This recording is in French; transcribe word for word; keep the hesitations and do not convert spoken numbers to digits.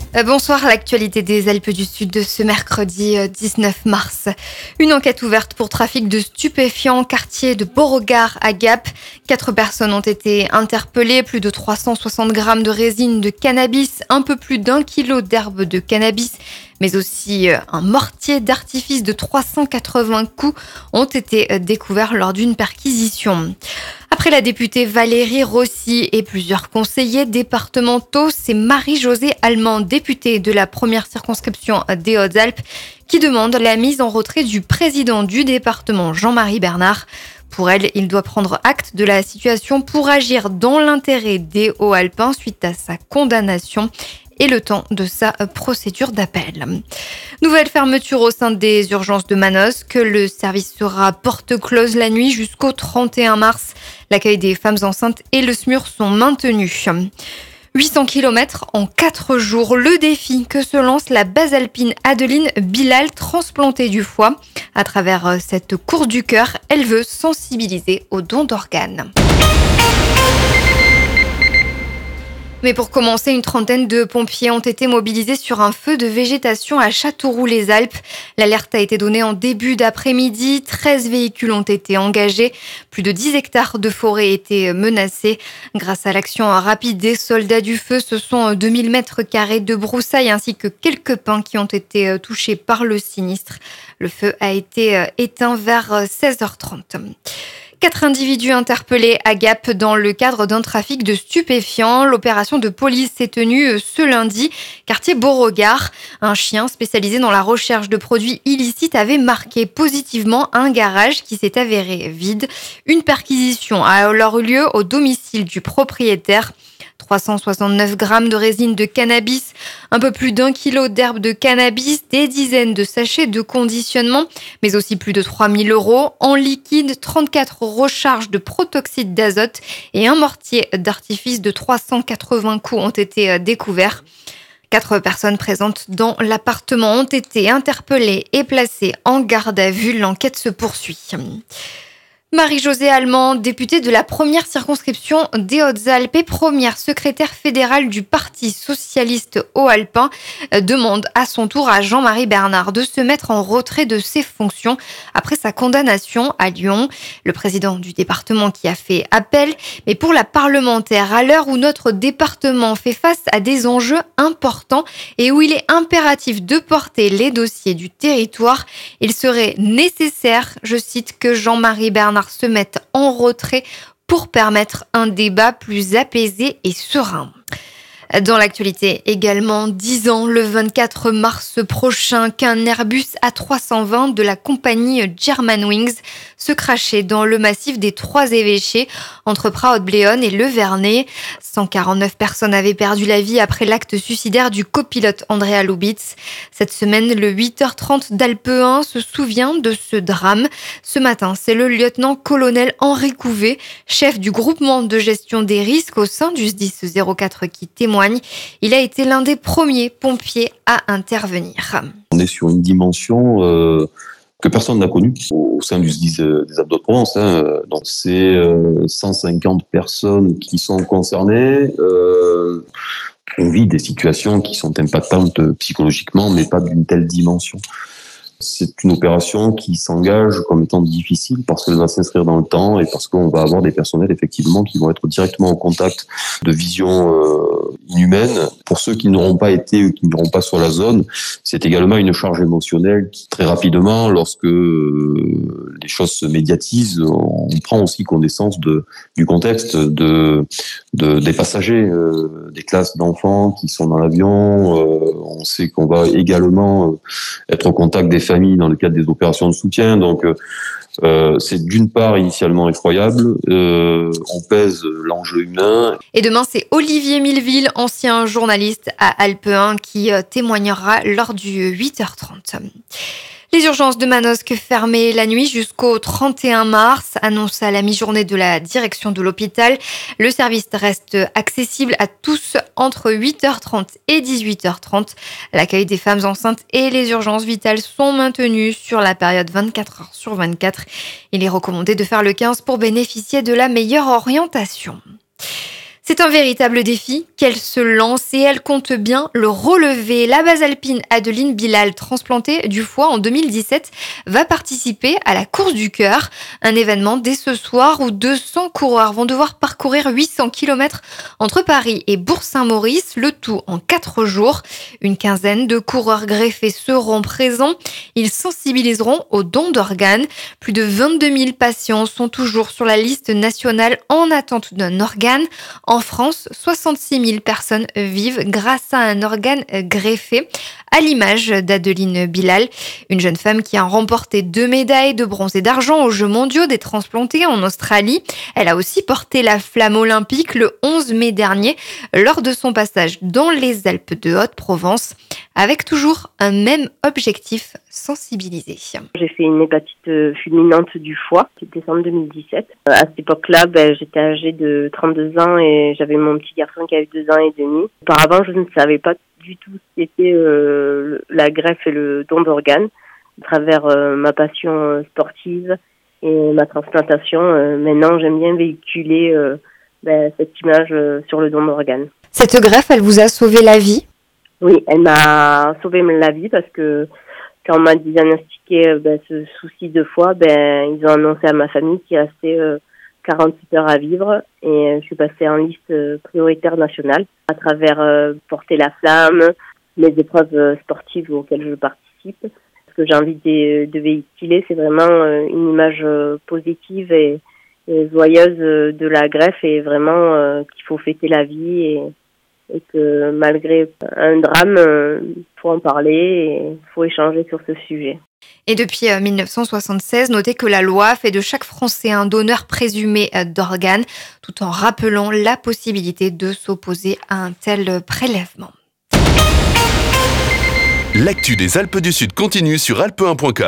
Euh, Bonsoir, l'actualité des Alpes du Sud de ce mercredi euh, dix-neuf mars. Une enquête ouverte pour trafic de stupéfiants, quartier de Beauregard à Gap. Quatre personnes ont été interpellées, plus de trois cent soixante grammes de résine de cannabis, un peu plus d'un kilo d'herbe de cannabis, mais aussi euh, un mortier d'artifice de trois cent quatre-vingts coups ont été euh, découverts lors d'une perquisition. Après la députée Valérie Rossi et plusieurs conseillers départementaux, c'est Marie-Josée Allemand, députée de la première circonscription des Hautes-Alpes, qui demande la mise en retrait du président du département, Jean-Marie Bernard. Pour elle, il doit prendre acte de la situation pour agir dans l'intérêt des Hauts-Alpins suite à sa condamnation et le temps de sa procédure d'appel. Nouvelle fermeture au sein des urgences de Manosque. Le service sera porte close la nuit jusqu'au trente et un mars. L'accueil des femmes enceintes et le SMUR sont maintenus. huit cents kilomètres en quatre jours, le défi que se lance la basalpine Adeline Bilal, transplantée du foie. À travers cette course du cœur, elle veut sensibiliser aux dons d'organes. Mais pour commencer, une trentaine de pompiers ont été mobilisés sur un feu de végétation à Châteauroux-les-Alpes. L'alerte a été donnée en début d'après-midi. treize véhicules ont été engagés. Plus de dix hectares de forêt étaient menacés. Grâce à l'action rapide des soldats du feu, ce sont deux mille mètres carrés de broussailles ainsi que quelques pins qui ont été touchés par le sinistre. Le feu a été éteint vers seize heures trente. Quatre individus interpellés à Gap dans le cadre d'un trafic de stupéfiants. L'opération de police s'est tenue ce lundi, quartier Beauregard. Un chien spécialisé dans la recherche de produits illicites avait marqué positivement un garage qui s'est avéré vide. Une perquisition a alors eu lieu au domicile du propriétaire. trois cent soixante-neuf grammes de résine de cannabis, un peu plus d'un kilo d'herbe de cannabis, des dizaines de sachets de conditionnement, mais aussi plus de trois mille euros en liquide, trente-quatre recharges de protoxyde d'azote et un mortier d'artifice de trois cent quatre-vingts coups ont été découverts. Quatre personnes présentes dans l'appartement ont été interpellées et placées en garde à vue. L'enquête se poursuit. Marie-Josée Allemand, députée de la première circonscription des Hautes-Alpes et première secrétaire fédérale du Parti socialiste haut-alpin, demande à son tour à Jean-Marie Bernard de se mettre en retrait de ses fonctions après sa condamnation à Lyon. Le président du département qui a fait appel, mais pour la parlementaire, à l'heure où notre département fait face à des enjeux importants et où il est impératif de porter les dossiers du territoire, il serait nécessaire, je cite, que Jean-Marie Bernard se mettent en retrait pour permettre un débat plus apaisé et serein. Dans l'actualité également, dix ans le vingt-quatre mars prochain qu'un Airbus A trois cent vingt de la compagnie Germanwings se crachait dans le massif des Trois-Évêchés entre Praot-Bléone et Le Vernet. cent quarante-neuf personnes avaient perdu la vie après l'acte suicidaire du copilote Andrea Lubitz. Cette semaine, le huit heures trente d'Alpe un se souvient de ce drame. Ce matin, c'est le lieutenant-colonel Henri Couvet, chef du groupement de gestion des risques au sein du S D I S zéro quatre qui témoigne. Il a été l'un des premiers pompiers à intervenir. On est sur une dimension euh, que personne n'a connue au sein du S D I S des Alpes de Provence. Hein. Donc c'est euh, cent cinquante personnes qui sont concernées. Euh, on vit des situations qui sont impactantes psychologiquement, mais pas d'une telle dimension. C'est une opération qui s'engage comme étant difficile parce qu'elle va s'inscrire dans le temps et parce qu'on va avoir des personnels effectivement qui vont être directement en contact de vision euh, inhumaine. Pour ceux qui n'auront pas été ou qui n'iront pas sur la zone, c'est également une charge émotionnelle qui, très rapidement, lorsque euh, les choses se médiatisent, on prend aussi connaissance de, du contexte de, de des passagers, euh, des classes d'enfants qui sont dans l'avion. Euh, on sait qu'on va également être au contact des familles dans le cadre des opérations de soutien. Donc, euh, c'est d'une part initialement effroyable, euh, on pèse l'enjeu humain. Et demain, c'est Olivier Milleville, ancien journaliste à Alpe un, qui témoignera lors du huit heures trente. Les urgences de Manosque fermées la nuit jusqu'au trente et un mars, annonce à la mi-journée de la direction de l'hôpital. Le service reste accessible à tous entre huit heures trente et dix-huit heures trente. L'accueil des femmes enceintes et les urgences vitales sont maintenus sur la période vingt-quatre heures sur vingt-quatre. Il est recommandé de faire le quinze pour bénéficier de la meilleure orientation. C'est un véritable défi qu'elle se lance et elle compte bien le relever. La base alpine Adeline Bilal, transplantée du foie en deux mille dix-sept, va participer à la course du cœur, un événement dès ce soir où deux cents coureurs vont devoir parcourir huit cents kilomètres entre Paris et Bourg-Saint-Maurice, le tout en quatre jours. Une quinzaine de coureurs greffés seront présents. Ils sensibiliseront aux dons d'organes. Plus de vingt-deux mille patients sont toujours sur la liste nationale en attente d'un organe. En France, soixante-six mille personnes vivent grâce à un organe greffé, à l'image d'Adeline Bilal, une jeune femme qui a remporté deux médailles de bronze et d'argent aux Jeux mondiaux des transplantés en Australie. Elle a aussi porté la flamme olympique le onze mai dernier lors de son passage dans les Alpes de Haute-Provence, avec toujours un même objectif, sensibiliser. J'ai fait une hépatite fulminante du foie, c'était décembre deux mille dix-sept. À cette époque-là, ben, j'étais âgée de trente-deux ans et j'avais mon petit garçon qui avait deux ans et demi. Auparavant, je ne savais pas du tout ce qu'était euh, la greffe et le don d'organes. À travers euh, ma passion sportive et ma transplantation, euh, maintenant j'aime bien véhiculer euh, ben, cette image euh, sur le don d'organes. Cette greffe, elle vous a sauvé la vie ? Oui, elle m'a sauvé la vie parce que quand on m'a diagnostiqué ben, ce souci de foie, ben, ils ont annoncé à ma famille qu'il restait euh, quarante-huit heures à vivre et euh, je suis passée en liste euh, prioritaire nationale à travers euh, porter la flamme, les épreuves euh, sportives auxquelles je participe. Ce que j'ai envie de, de véhiculer, c'est vraiment euh, une image euh, positive et, et joyeuse euh, de la greffe et vraiment euh, qu'il faut fêter la vie et et que malgré un drame, il faut en parler et il faut échanger sur ce sujet. Et depuis dix-neuf cent soixante-seize, notez que la loi fait de chaque Français un donneur présumé d'organes, tout en rappelant la possibilité de s'opposer à un tel prélèvement. L'actu des Alpes du Sud continue sur alpe un point com.